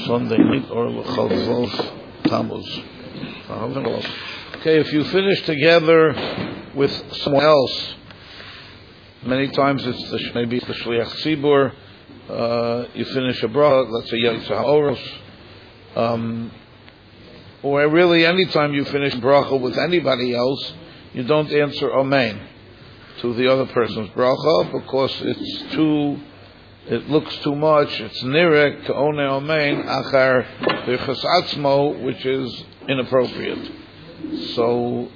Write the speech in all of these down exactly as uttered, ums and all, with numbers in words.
Sunday night or L'chol Zov Tammuz. Okay, if you finish together with someone else, many times it's the, maybe it's the Shliach Tzibur, uh, you finish a bracha, let's say Yotze HaOros, um, or really any time you finish bracha with anybody else, you don't answer Amen to the other person's bracha because it's too, it looks too much, it's nirek, K'one Amen, Achar Birchas Atzmo, which is inappropriate. So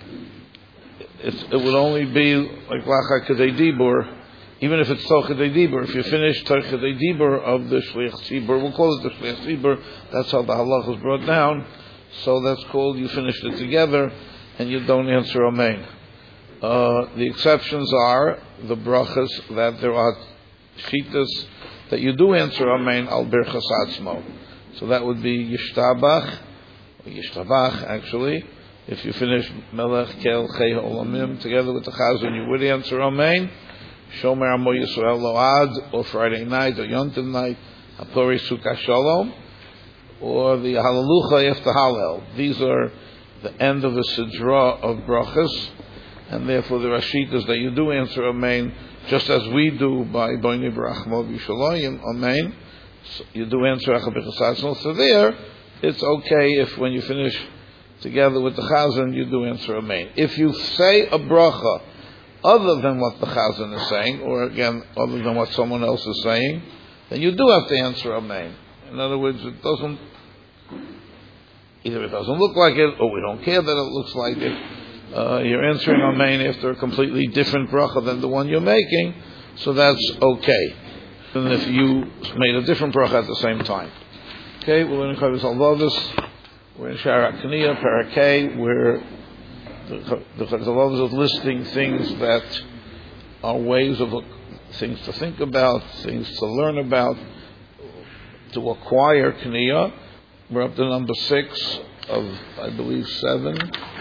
it's, it would only be like Lacha Kedei Dibur, even if it's Toch Kedei Dibur. If you finish Toch Kedei Dibur of the Shliach Tzibur, we'll call it the Shliach Tzibur, that's how the halach is brought down, so that's called you finished it together and you don't answer Amen. Uh, the exceptions are the brachas that there are shitas that you do answer Amen al Birchas Atzmo. So that would be Yishtabach, or Yishtabach actually. If you finish Melech Kel Chei Olamim together with the Chazan, you would answer Amen. Shomer Amo Yisrael Load, or Friday night, or Yom Tov night, Hapori Sukkah Shalom, or the Hallelujah after Hallel. These are the end of the Sidra of brachas, and therefore the Rashitas that you do answer Amen, just as we do by Boini Barachmo Yishalayim Amen. So you do answer Achabichas Atzmo. So there, it's okay if when you finish together with the Chazan, you do answer Amen. If you say a bracha other than what the Chazan is saying, or again, other than what someone else is saying, then you do have to answer Amen. In other words, it doesn't, either it doesn't look like it, or we don't care that it looks like it. Uh, you're answering Amen after a completely different bracha than the one you're making, so that's okay. And if you made a different bracha at the same time. Okay, we're in Chavis Al-Vavis. We're in Shara Kniya, Parakeh, where the Chavis is listing things that are ways of things to think about, things to learn about, to acquire Kniya. We're up to number six of, I believe, seven.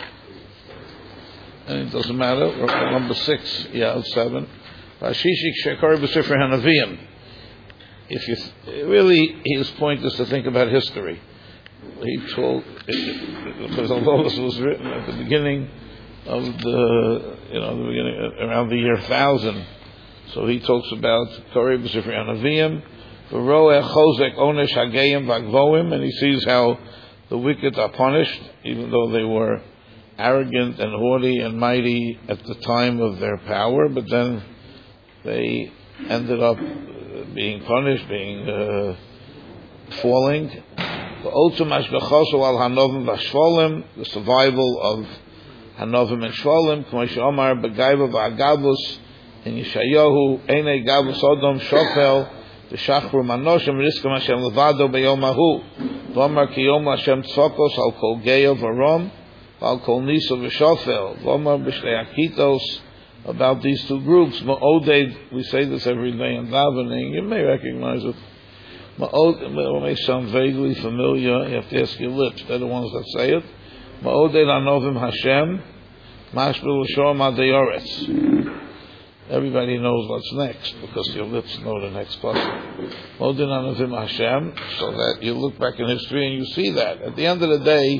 And it doesn't matter. We're up to number six, yeah, of seven. Rashishik Shekar B'Sifrei HaNaviim. If you th- really, his point is to think about history. He told, because although this was written at the beginning of the, you know, the beginning around the year thousand, so he talks about Korei B'Sifrei HaNaviim, V'roeh Chozek Onesh Hageyim V'Agvoim, and he sees how the wicked are punished, even though they were arrogant and haughty and mighty at the time of their power, but then they ended up being punished, being uh, falling. The survival of Hanovim and Shvolim, K'moshe Omar Begaiva V'Agavus in Yeshayahu, Einei Gavus Odom Shofel, the Shachru Manoshim Riskam Hashem Levado B'Yom Ahu, V'Omar Ki Yom Hashem Tzokos Al Kol Geya V'Rom, Al Kol Nisa V'Shofel, V'Omar B'Shnei Akitos, about these two groups. Ma'oded, we say this every day in davening, you may recognize it. Ma'od, it may sound vaguely familiar, you have to ask your lips, they're the ones that say it. Ma'oded Anovim Hashem, Mashbil L'Shom Adeyoretz. Everybody knows what's next, because your lips know the next question. Ma'oded Anovim Hashem, so that you look back in history and you see that. At the end of the day,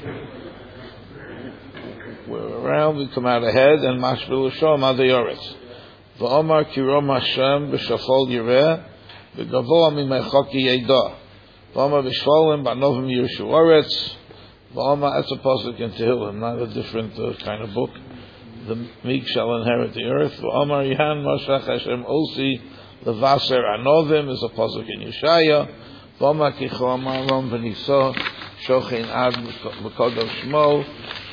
we're around, we come out ahead, and Mashbil L'Shom Adeyoretz. V'Omar Kirom Hashem B'Shafol Yireh, V'Gavoa Mimechoki Yedah. V'Omar B'Shvolim B'Anovim Yirshu Oretz. V'Omar, that's a pasuk in Tehillim, not a different uh, kind of book. The meek shall inherit the earth. V'Omar Yihan Mashach Hashem Osi Levaser Anovim is a pasuk in Yeshaya. V'Omar Kicho Amarom V'Niso Shochin Ad B'Kodosh Shmo.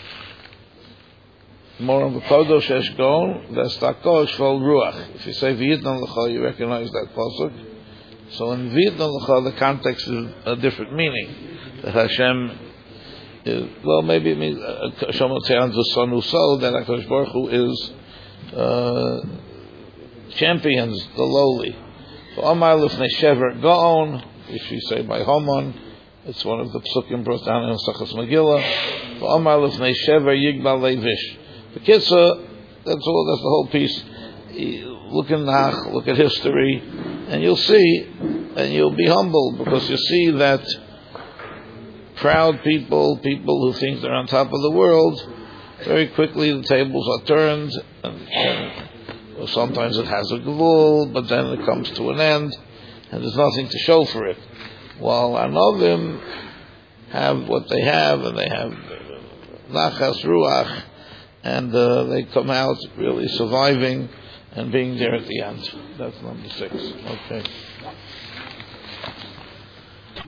More on the Kodosh Eshgon, that's Tako Shvol Ruach. If you say V'yitnan L'cha, you recognize that pasuk. So in V'yitnan L'cha, the context is a different meaning. That Hashem is, well, maybe it means Hashem Otzean Zusonu So, that HaKadosh Baruch Hu is uh, champions the lowly. V'Amar L'fnei Shever Gaon, if you say by Haman, it's one of the psukim brought down in Sachas Megillah. V'Amar L'fnei Shever Yigbal Leivish. The Kitzah, that's all, that's the whole piece. Look in Nach, look at history, and you'll see, and you'll be humbled, because you see that proud people, people who think they're on top of the world, very quickly the tables are turned, and, and well, sometimes it has a gvul, but then it comes to an end, and there's nothing to show for it. While Anovim have what they have, and they have nachas ruach, and uh, they come out really surviving and being there at the end. That's number six. Okay.